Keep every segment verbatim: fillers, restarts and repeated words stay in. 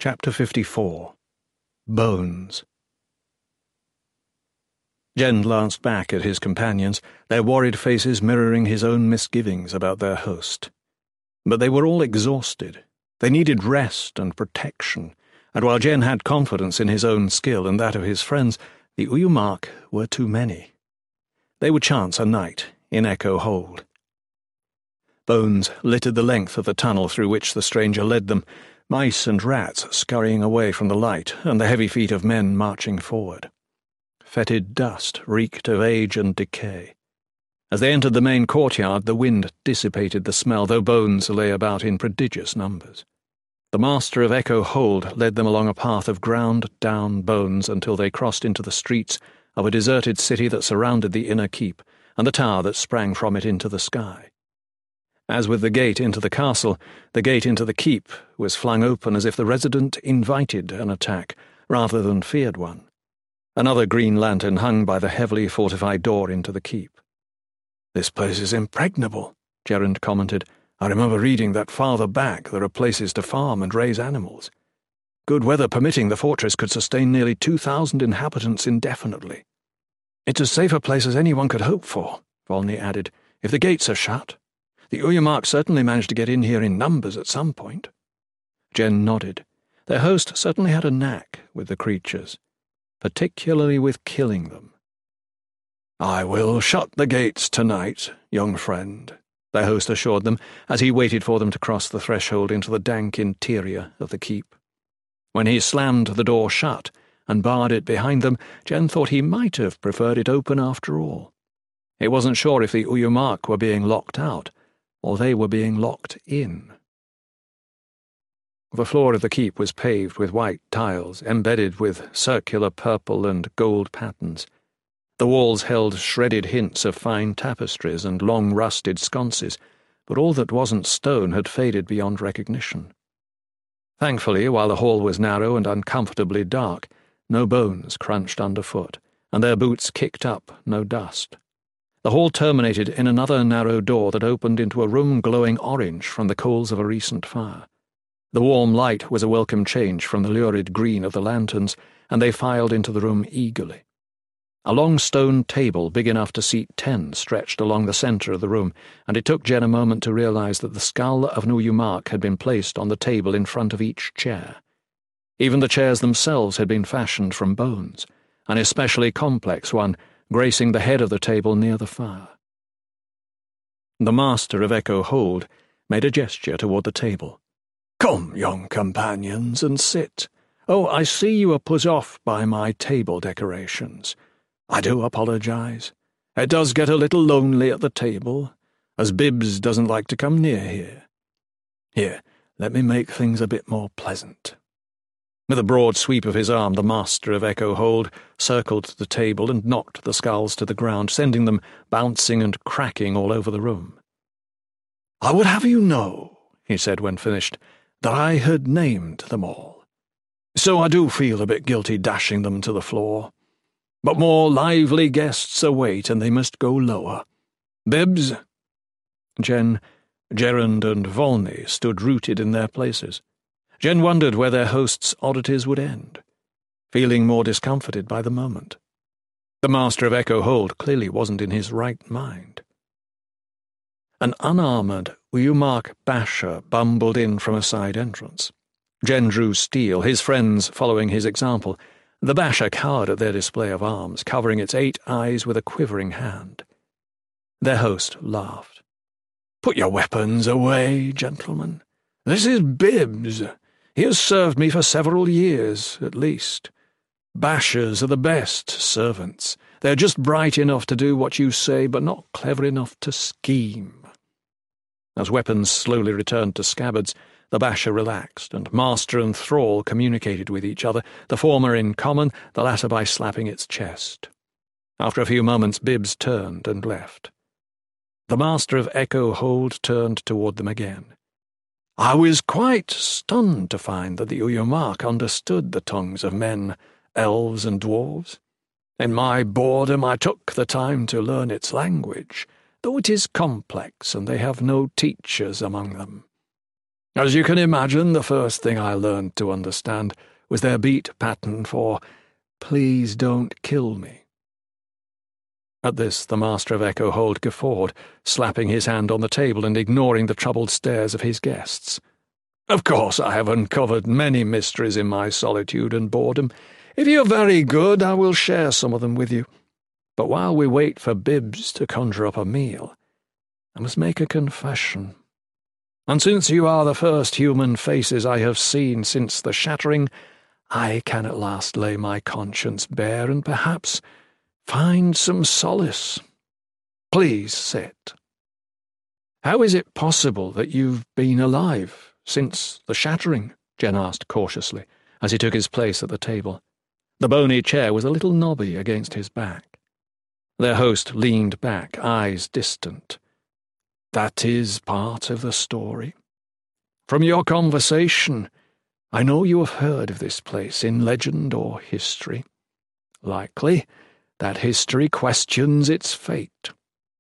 Chapter fifty-four. Bones. Jen glanced back at his companions, their worried faces mirroring his own misgivings about their host. But they were all exhausted. They needed rest and protection, and while Jen had confidence in his own skill and that of his friends, the Uyumak were too many. They would chance a night in Echo Hold. Bones littered the length of the tunnel through which the stranger led them, mice and rats scurrying away from the light and the heavy feet of men marching forward. Fetid dust reeked of age and decay. As they entered the main courtyard, the wind dissipated the smell, though bones lay about in prodigious numbers. The master of Echo Hold led them along a path of ground-down bones until they crossed into the streets of a deserted city that surrounded the inner keep and the tower that sprang from it into the sky. As with the gate into the castle, the gate into the keep was flung open as if the resident invited an attack rather than feared one. Another green lantern hung by the heavily fortified door into the keep. "This place is impregnable," Gerund commented. "I remember reading that farther back there are places to farm and raise animals. Good weather permitting, the fortress could sustain nearly two thousand inhabitants indefinitely." "It's as safe a place as anyone could hope for," Volney added, "if the gates are shut. The Uyumak certainly managed to get in here in numbers at some point." Jen nodded. Their host certainly had a knack with the creatures, particularly with killing them. "I will shut the gates tonight, young friend," their host assured them as he waited for them to cross the threshold into the dank interior of the keep. When he slammed the door shut and barred it behind them, Jen thought he might have preferred it open after all. He wasn't sure if the Uyumak were being locked out, or they were being locked in. The floor of the keep was paved with white tiles, embedded with circular purple and gold patterns. The walls held shredded hints of fine tapestries and long rusted sconces, but all that wasn't stone had faded beyond recognition. Thankfully, while the hall was narrow and uncomfortably dark, no bones crunched underfoot, and their boots kicked up no dust. The hall terminated in another narrow door that opened into a room glowing orange from the coals of a recent fire. The warm light was a welcome change from the lurid green of the lanterns, and they filed into the room eagerly. A long stone table big enough to seat ten stretched along the centre of the room, and it took Jen a moment to realize that the skull of an Uyumak had been placed on the table in front of each chair. Even the chairs themselves had been fashioned from bones, an especially complex one gracing the head of the table near the fire. The master of Echo Hold made a gesture toward the table. "Come, young companions, and sit. Oh, I see you are put off by my table decorations. I do apologize. It does get a little lonely at the table, as Bibbs doesn't like to come near here. Here, let me make things a bit more pleasant." With a broad sweep of his arm, the master of Echo Hold circled the table and knocked the skulls to the ground, sending them bouncing and cracking all over the room. "I would have you know," he said when finished, "that I had named them all. So I do feel a bit guilty dashing them to the floor. But more lively guests await, and they must go lower. Bibbs?" Jen, Gerund, and Volney stood rooted in their places. Jen wondered where their host's oddities would end, feeling more discomforted by the moment. The master of Echo Hold clearly wasn't in his right mind. An unarmoured Uyumak basher bumbled in from a side entrance. Jen drew steel, his friends following his example. The basher cowered at their display of arms, covering its eight eyes with a quivering hand. Their host laughed. "Put your weapons away, gentlemen. This is Bibbs. He has served me for several years, at least. Bashers are the best servants. They're just bright enough to do what you say, but not clever enough to scheme." As weapons slowly returned to scabbards, the basher relaxed, and master and thrall communicated with each other, the former in common, the latter by slapping its chest. After a few moments, Bibbs turned and left. The master of Echo Hold turned toward them again. "I was quite stunned to find that the Uyumak understood the tongues of men, elves, and dwarves. In my boredom I took the time to learn its language, though it is complex and they have no teachers among them. As you can imagine, the first thing I learned to understand was their beat pattern for, "Please don't kill me." At this, the master of Echohold guffawed, slapping his hand on the table and ignoring the troubled stares of his guests. "Of course I have uncovered many mysteries in my solitude and boredom. If you're very good, I will share some of them with you. But while we wait for Bibbs to conjure up a meal, I must make a confession. And since you are the first human faces I have seen since the shattering, I can at last lay my conscience bare and perhaps find some solace. Please sit." "How is it possible that you've been alive since the shattering?" Jen asked cautiously, as he took his place at the table. The bony chair was a little knobby against his back. Their host leaned back, eyes distant. "That is part of the story. From your conversation, I know you have heard of this place in legend or history. Likely, that history questions its fate.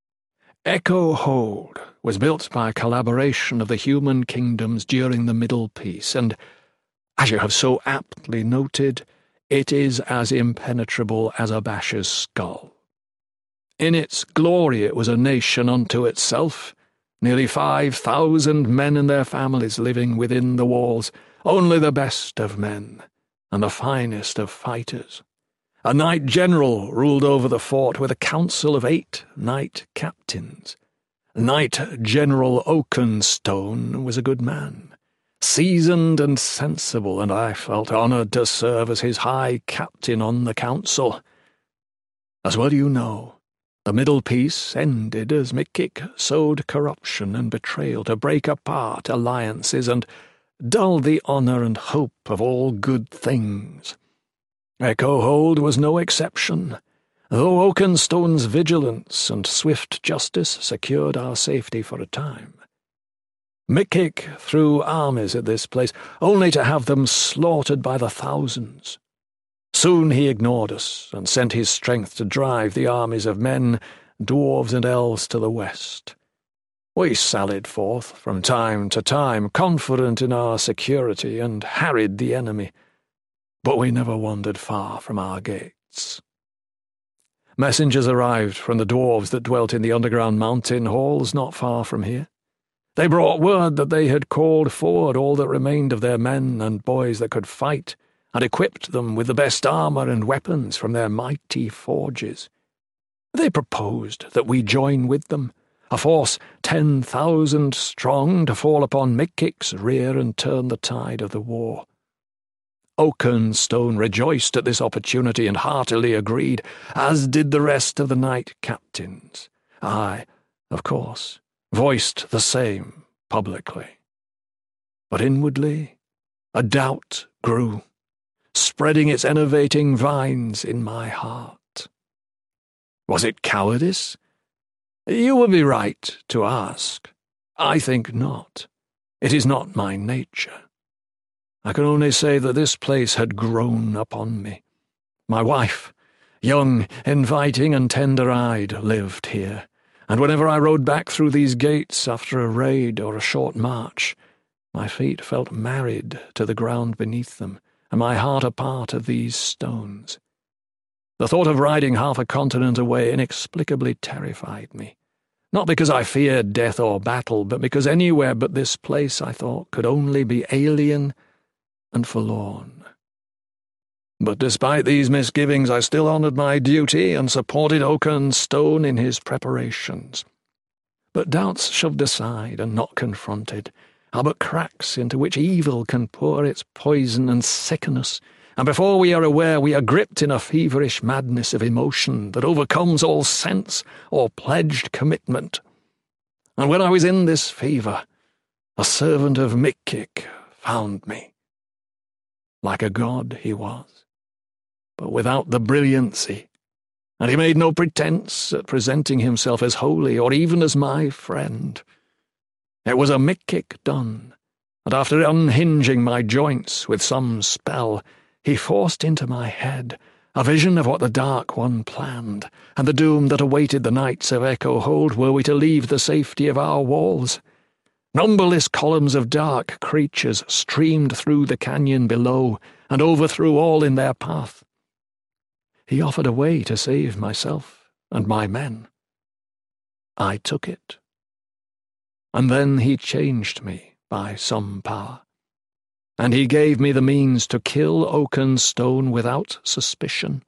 Echohold was built by collaboration of the human kingdoms during the Middle Peace, and, as you have so aptly noted, it is as impenetrable as a basher's skull. In its glory it was a nation unto itself, nearly five thousand men and their families living within the walls, only the best of men, and the finest of fighters. A knight general ruled over the fort with a council of eight knight captains. Knight General Oakenstone was a good man, seasoned and sensible, and I felt honoured to serve as his high captain on the council. As well you know, the Middle Peace ended as Mickik sowed corruption and betrayal to break apart alliances and dull the honour and hope of all good things. Echohold was no exception, though Oakenstone's vigilance and swift justice secured our safety for a time. Mickik threw armies at this place, only to have them slaughtered by the thousands. Soon he ignored us and sent his strength to drive the armies of men, dwarves and elves to the west. We sallied forth from time to time, confident in our security, and harried the enemy, but we never wandered far from our gates. Messengers arrived from the dwarves that dwelt in the underground mountain halls not far from here. They brought word that they had called forward all that remained of their men and boys that could fight, and equipped them with the best armour and weapons from their mighty forges. They proposed that we join with them, a force ten thousand strong, to fall upon Mickik's rear and turn the tide of the war. Oakenstone rejoiced at this opportunity and heartily agreed, as did the rest of the knight captains. I, of course, voiced the same publicly. But inwardly, a doubt grew, spreading its enervating vines in my heart. Was it cowardice? You would be right to ask. I think not. It is not my nature. I can only say that this place had grown upon me. My wife, young, inviting and tender-eyed, lived here, and whenever I rode back through these gates after a raid or a short march, my feet felt married to the ground beneath them, and my heart a part of these stones. The thought of riding half a continent away inexplicably terrified me, not because I feared death or battle, but because anywhere but this place, I thought, could only be alien and forlorn. But despite these misgivings, I still honoured my duty and supported Oakenstone in his preparations. But doubts shoved aside and not confronted are but cracks into which evil can pour its poison and sicken us, and before we are aware we are gripped in a feverish madness of emotion that overcomes all sense or pledged commitment. And when I was in this fever, a servant of Mickik found me. Like a god he was, but without the brilliancy, and he made no pretence at presenting himself as holy or even as my friend. It was a Mickik done, and after unhinging my joints with some spell, he forced into my head a vision of what the Dark One planned, and the doom that awaited the knights of Echohold were we to leave the safety of our walls. Numberless columns of dark creatures streamed through the canyon below and overthrew all in their path. He offered a way to save myself and my men. I took it. And then he changed me by some power, and he gave me the means to kill Oakenstone without suspicion.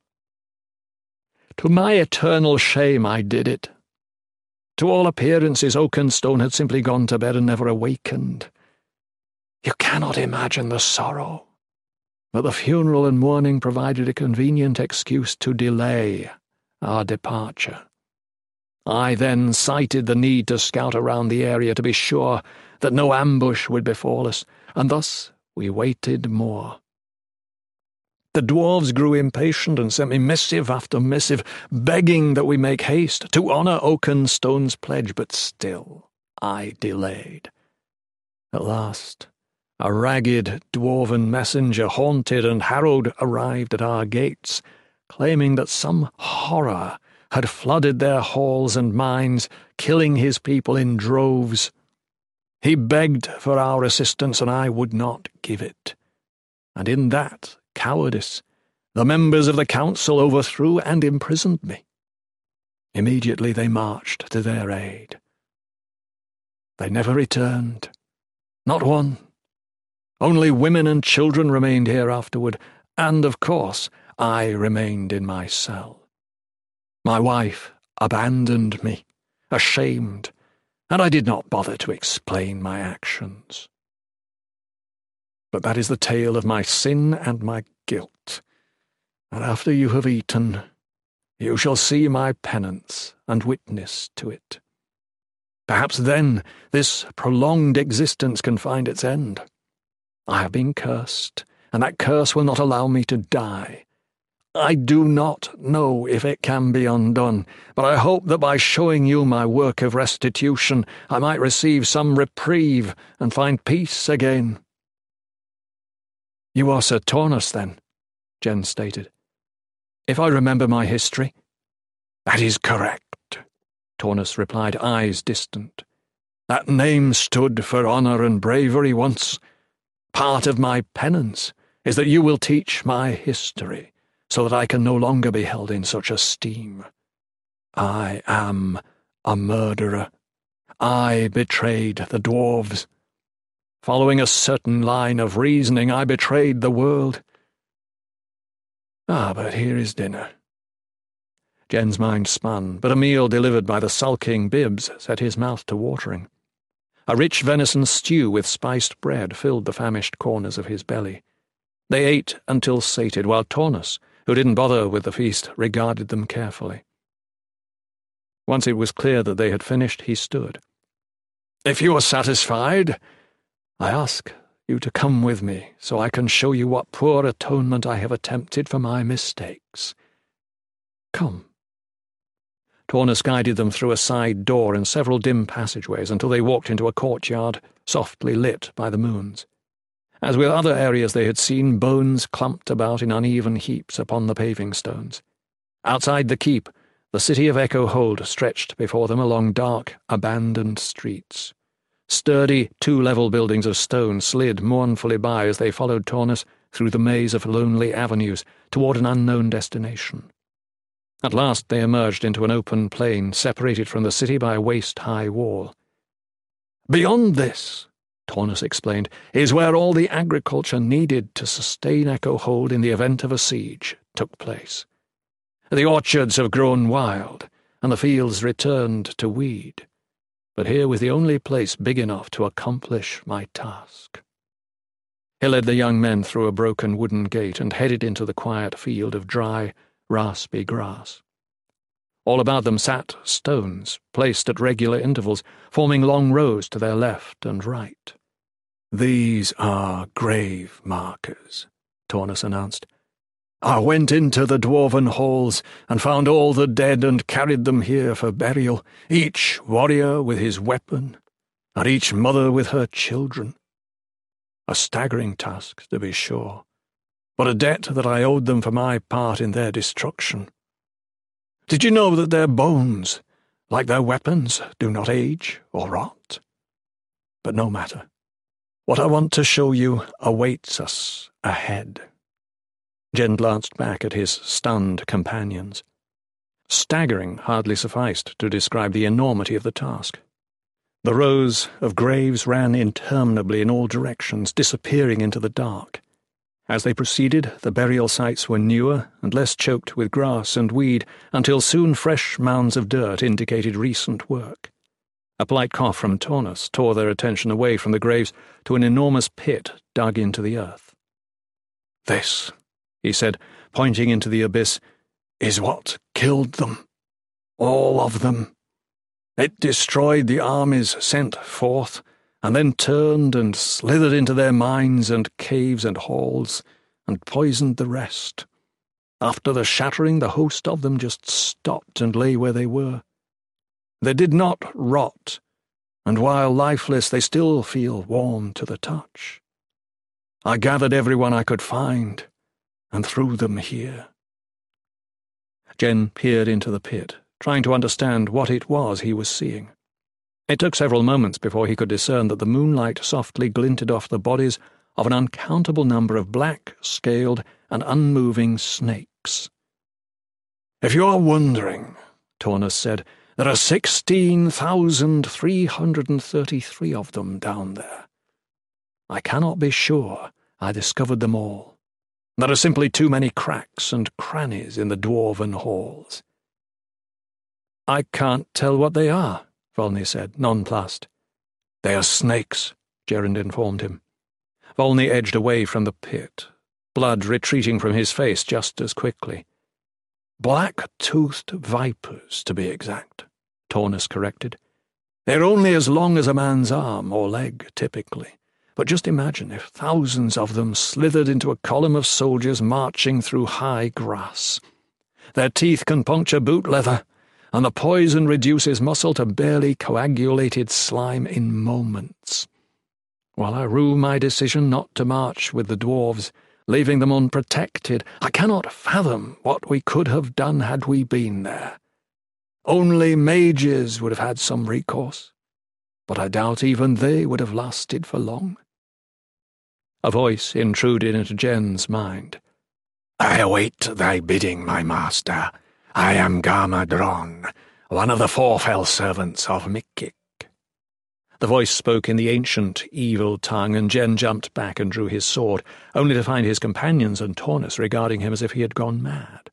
To my eternal shame I did it. To all appearances, Oakenstone had simply gone to bed and never awakened. You cannot imagine the sorrow. But the funeral and mourning provided a convenient excuse to delay our departure. I then cited the need to scout around the area to be sure that no ambush would befall us, and thus we waited more. The dwarves grew impatient and sent me missive after missive, begging that we make haste to honour Oakenstone's pledge, but still I delayed. At last, a ragged dwarven messenger, haunted and harrowed, arrived at our gates, claiming that some horror had flooded their halls and mines, killing his people in droves. He begged for our assistance, and I would not give it. And in that cowardice, the members of the council overthrew and imprisoned me. Immediately they marched to their aid. They never returned. Not one. Only women and children remained here afterward, and, of course, I remained in my cell. My wife abandoned me, ashamed, and I did not bother to explain my actions. But that is the tale of my sin and my guilt, and after you have eaten, you shall see my penance and witness to it. Perhaps then this prolonged existence can find its end. I have been cursed, and that curse will not allow me to die. I do not know if it can be undone, but I hope that by showing you my work of restitution I might receive some reprieve and find peace again." "You are Sir Tornus, then?" Jen stated. "If I remember my history." "That is correct," Tornus replied, eyes distant. "That name stood for honour and bravery once. Part of my penance is that you will teach my history, so that I can no longer be held in such esteem. I am a murderer. I betrayed the dwarves. Following a certain line of reasoning, I betrayed the world. Ah, but here is dinner." Jen's mind spun, but a meal delivered by the sulking Bibbs set his mouth to watering. A rich venison stew with spiced bread filled the famished corners of his belly. They ate until sated, while Tornus, who didn't bother with the feast, regarded them carefully. Once it was clear that they had finished, he stood. "If you are satisfied, I ask you to come with me, so I can show you what poor atonement I have attempted for my mistakes. Come." Tornus guided them through a side door and several dim passageways until they walked into a courtyard softly lit by the moons. As with other areas they had seen, bones clumped about in uneven heaps upon the paving stones. Outside the keep, the city of Echohold stretched before them along dark, abandoned streets. Sturdy, two-level buildings of stone slid mournfully by as they followed Tornus through the maze of lonely avenues toward an unknown destination. At last they emerged into an open plain separated from the city by a waist-high wall. "Beyond this," Tornus explained, "is where all the agriculture needed to sustain Echohold in the event of a siege took place. The orchards have grown wild, and the fields returned to weed, but here was the only place big enough to accomplish my task." He led the young men through a broken wooden gate and headed into the quiet field of dry, raspy grass. All about them sat stones, placed at regular intervals, forming long rows to their left and right. "These are grave markers," Tornus announced. "I went into the dwarven halls and found all the dead and carried them here for burial, each warrior with his weapon, and each mother with her children. A staggering task, to be sure, but a debt that I owed them for my part in their destruction. Did you know that their bones, like their weapons, do not age or rot? but no matter. What I want to show you awaits us ahead." Jen glanced back at his stunned companions. Staggering hardly sufficed to describe the enormity of the task. The rows of graves ran interminably in all directions, disappearing into the dark. As they proceeded, the burial sites were newer and less choked with grass and weed, until soon fresh mounds of dirt indicated recent work. A polite cough from Taunus tore their attention away from the graves to an enormous pit dug into the earth. "This," he said, pointing into the abyss, "is what killed them. All of them. It destroyed the armies sent forth, and then turned and slithered into their mines and caves and halls, and poisoned the rest. After the shattering, the host of them just stopped and lay where they were. They did not rot, and while lifeless they still feel warm to the touch. I gathered everyone I could find, and threw them here." Jen peered into the pit, trying to understand what it was he was seeing. It took several moments before he could discern that the moonlight softly glinted off the bodies of an uncountable number of black, scaled, and unmoving snakes. "If you are wondering," Taunus said, "there are sixteen thousand three hundred and thirty-three of them down there. I cannot be sure I discovered them all. There are simply too many cracks and crannies in the dwarven halls." "I can't tell what they are," Volney said, nonplussed. "They are snakes," Gerund informed him. Volney edged away from the pit, blood retreating from his face just as quickly. "Black-toothed vipers, to be exact," Taunus corrected. "They're only as long as a man's arm or leg, typically. But just imagine if thousands of them slithered into a column of soldiers marching through high grass. Their teeth can puncture boot leather, and the poison reduces muscle to barely coagulated slime in moments. While I rue my decision not to march with the dwarves, leaving them unprotected, I cannot fathom what we could have done had we been there. Only mages would have had some recourse, but I doubt even they would have lasted for long." A voice intruded into Jen's mind. "I await thy bidding, my master. I am Garmadron, one of the four fell servants of Mikkik." The voice spoke in the ancient, evil tongue, and Jen jumped back and drew his sword, only to find his companions and Taunus regarding him as if he had gone mad.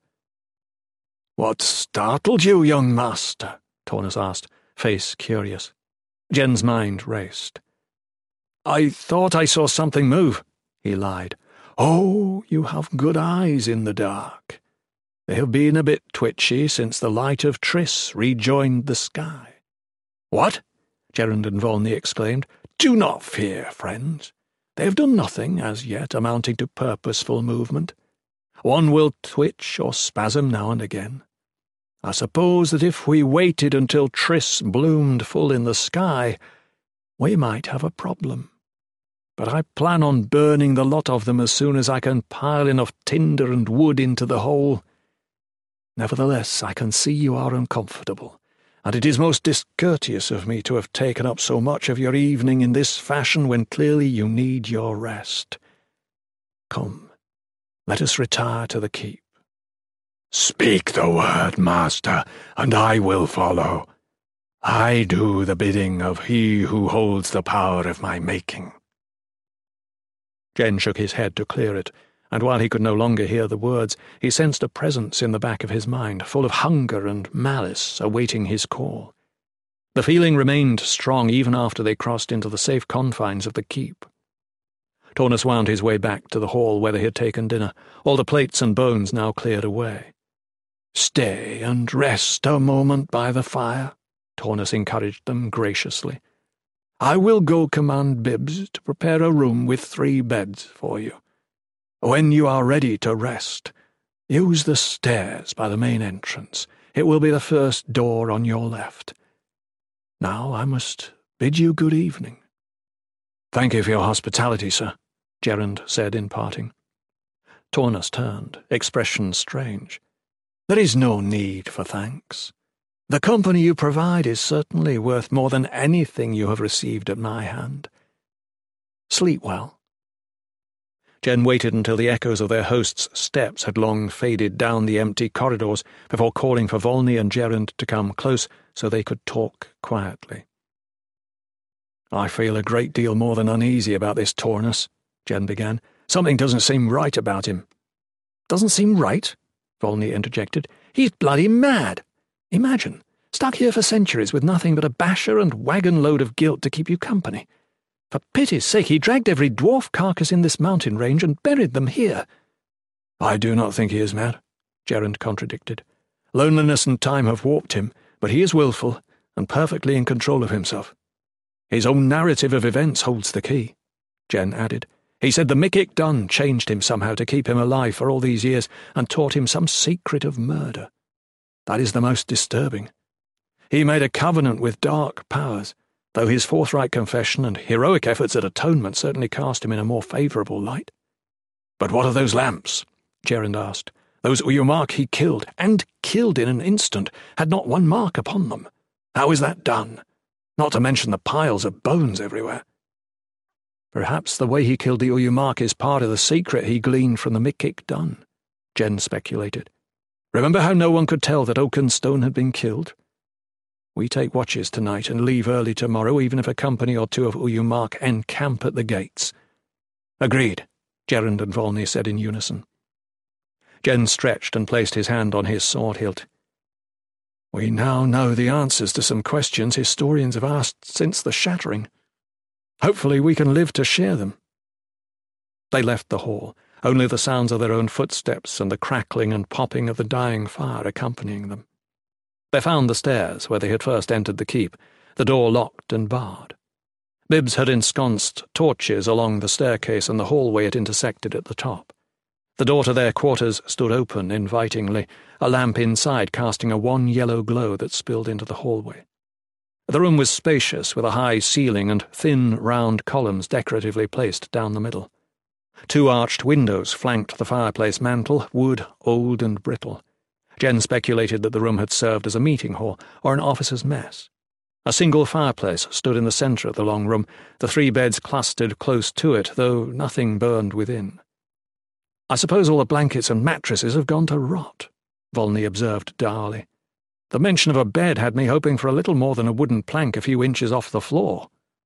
"What startled you, young master?" Taunus asked, face curious. Jen's mind raced. "I thought I saw something move," he lied. "Oh, you have good eyes in the dark. They have been a bit twitchy since the light of Triss rejoined the sky." "What?" Gerund and Volney exclaimed. "Do not fear, friends. They have done nothing, as yet, amounting to purposeful movement. One will twitch or spasm now and again. I suppose that if we waited until Triss bloomed full in the sky, we might have a problem. But I plan on burning the lot of them as soon as I can pile enough tinder and wood into the hole. Nevertheless, I can see you are uncomfortable, and it is most discourteous of me to have taken up so much of your evening in this fashion when clearly you need your rest. Come, let us retire to the keep." "Speak the word, master, and I will follow. I do the bidding of he who holds the power of my making." Jen shook his head to clear it, and while he could no longer hear the words, he sensed a presence in the back of his mind, full of hunger and malice, awaiting his call. The feeling remained strong even after they crossed into the safe confines of the keep. Taunus wound his way back to the hall where they had taken dinner, all the plates and bones now cleared away. "Stay and rest a moment by the fire," Taunus encouraged them graciously. "I will go command Bibbs to prepare a room with three beds for you. When you are ready to rest, use the stairs by the main entrance. It will be the first door on your left. Now I must bid you good evening." "Thank you for your hospitality, sir," Gerund said in parting. Taunus turned, expression strange. "There is no need for thanks. The company you provide is certainly worth more than anything you have received at my hand. Sleep well." Jen waited until the echoes of their host's steps had long faded down the empty corridors before calling for Volney and Gerund to come close so they could talk quietly. "I feel a great deal more than uneasy about this Tornus," Jen began. "Something doesn't seem right about him." "Doesn't seem right?" Volney interjected. "He's bloody mad. Imagine, stuck here for centuries with nothing but a basher and wagon-load of guilt to keep you company. For pity's sake, he dragged every dwarf carcass in this mountain range and buried them here." "I do not think he is mad," Gerund contradicted. "Loneliness and time have warped him, but he is willful and perfectly in control of himself. His own narrative of events holds the key," Jen added. "He said the Mickig Dun changed him somehow to keep him alive for all these years and taught him some secret of murder. That is the most disturbing. He made a covenant with dark powers, though his forthright confession and heroic efforts at atonement certainly cast him in a more favourable light." "But what of those lamps?" Gerund asked. "Those Uyumark he killed, and killed in an instant, had not one mark upon them. How is that done? Not to mention the piles of bones everywhere." "Perhaps the way he killed the Uyumark is part of the secret he gleaned from the Mickig Dun," Jen speculated. "Remember how no one could tell that Oakenstone had been killed? We take watches tonight and leave early tomorrow, even if a company or two of Uyumark encamp at the gates." "Agreed," Gerund and Volney said in unison. Jen stretched and placed his hand on his sword hilt. "We now know the answers to some questions historians have asked since the shattering. Hopefully we can live to share them." They left the hall, only the sounds of their own footsteps and the crackling and popping of the dying fire accompanying them. They found the stairs where they had first entered the keep, the door locked and barred. Bibbs had ensconced torches along the staircase and the hallway it intersected at the top. The door to their quarters stood open invitingly, a lamp inside casting a wan yellow glow that spilled into the hallway. The room was spacious, with a high ceiling and thin, round columns decoratively placed down the middle. Two arched windows flanked the fireplace mantel, wood old and brittle. Jen speculated that the room had served as a meeting hall or an officer's mess. A single fireplace stood in the centre of the long room, the three beds clustered close to it, though nothing burned within. "I suppose all the blankets and mattresses have gone to rot," Volney observed dourly. "The mention of a bed had me hoping for a little more than a wooden plank a few inches off the floor."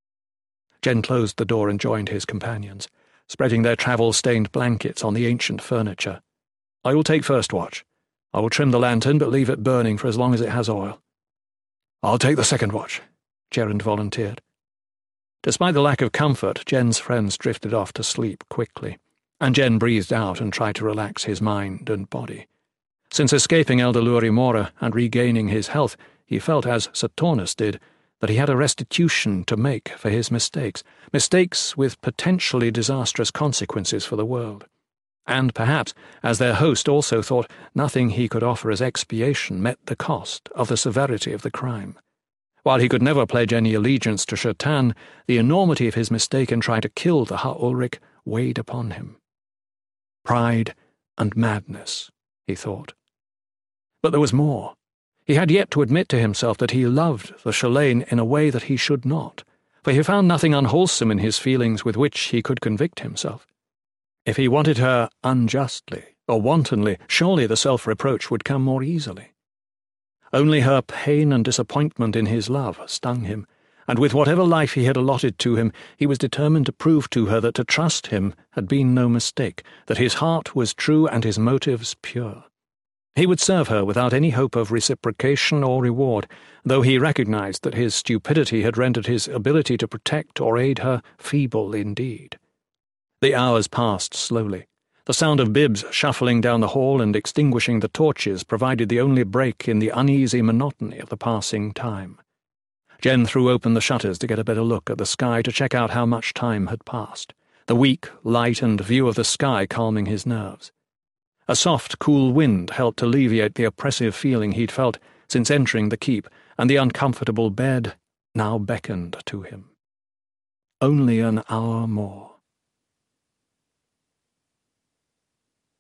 Jen closed the door and joined his companions, spreading their travel-stained blankets on the ancient furniture. "I will take first watch. I will trim the lantern, but leave it burning for as long as it has oil." "I'll take the second watch," Gerund volunteered. Despite the lack of comfort, Jen's friends drifted off to sleep quickly, and Jen breathed out and tried to relax his mind and body. Since escaping Elder Lurimora and regaining his health, he felt, as Saturnus did, that he had a restitution to make for his mistakes, mistakes with potentially disastrous consequences for the world. And perhaps, as their host also thought, nothing he could offer as expiation met the cost of the severity of the crime. While he could never pledge any allegiance to Shatan, the enormity of his mistake in trying to kill the Ha-Ulrich weighed upon him. Pride and madness, he thought. But there was more. He had yet to admit to himself that he loved the Shalane in a way that he should not, for he found nothing unwholesome in his feelings with which he could convict himself. If he wanted her unjustly or wantonly, surely the self-reproach would come more easily. Only her pain and disappointment in his love stung him, and with whatever life he had allotted to him, he was determined to prove to her that to trust him had been no mistake, that his heart was true and his motives pure. He would serve her without any hope of reciprocation or reward, though he recognized that his stupidity had rendered his ability to protect or aid her feeble indeed. The hours passed slowly. The sound of Bibbs shuffling down the hall and extinguishing the torches provided the only break in the uneasy monotony of the passing time. Jen threw open the shutters to get a better look at the sky, to check out how much time had passed, the weak light and view of the sky calming his nerves. A soft, cool wind helped alleviate the oppressive feeling he'd felt since entering the keep, and the uncomfortable bed now beckoned to him. Only an hour more.